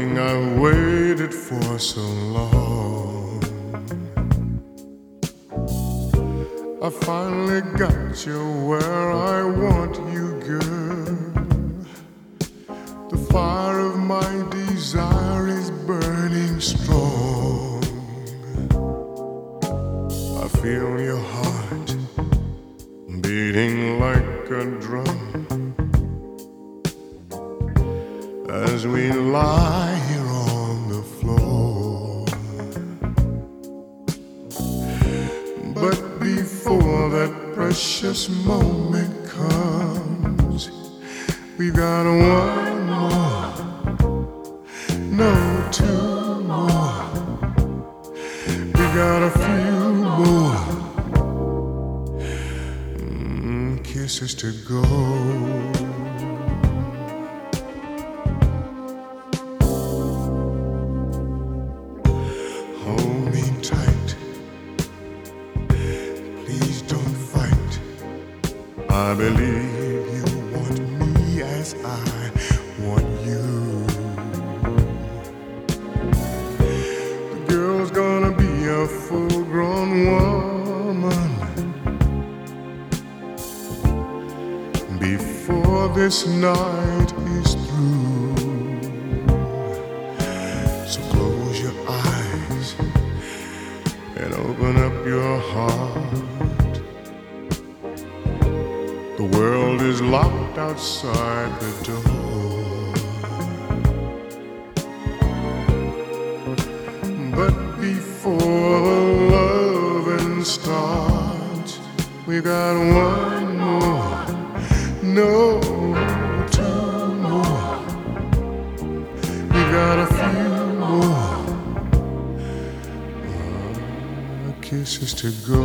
Darling, I waited for so long. I finally got you where I want you, girl. The fire of my desire is burning strong. I feel your heart beating like a drum as we lie here on the floor. But before that precious moment comes, we got one more, no, two more. We got a few more kisses to go. Hold me tight, please don't fight. I believe you want me as I want you. The girl's gonna be a full-grown woman before this night is through. So close your eyes and open up your heart. The world is locked outside the door. But before the loving starts, we got one more, no, two more. We got a few more kisses to go.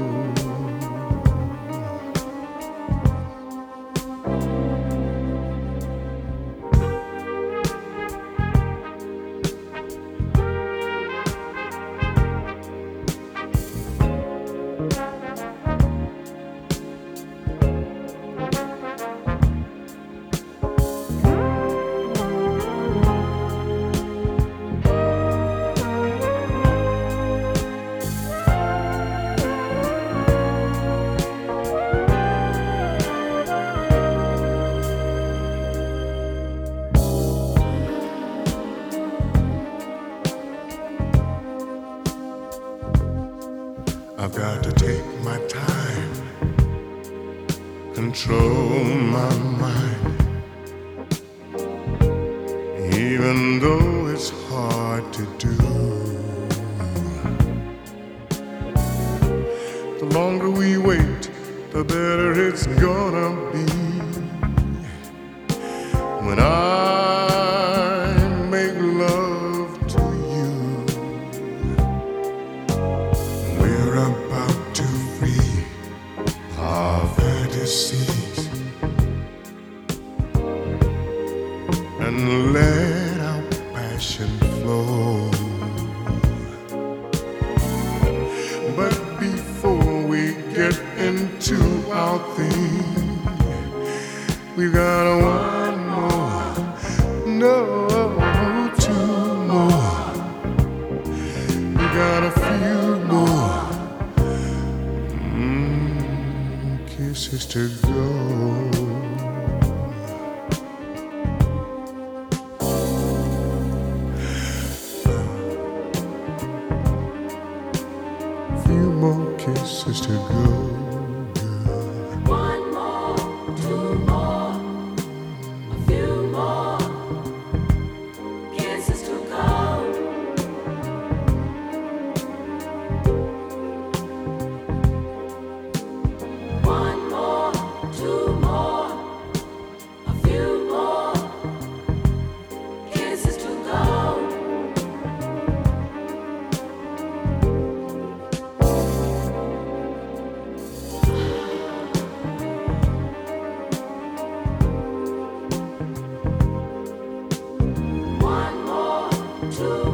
I've got to take my time, control my mind, even though it's hard to do. The longer we wait, the better it's gonna be. When I make love to you, we're about to free our fantasies and let our passion flow. But before we get into our thing, we got one more, no, two more. We got a few more kisses to go. Few more kisses to go. One more, two more, a few more kisses to go. One more, two more, a few more kisses to go. One more, two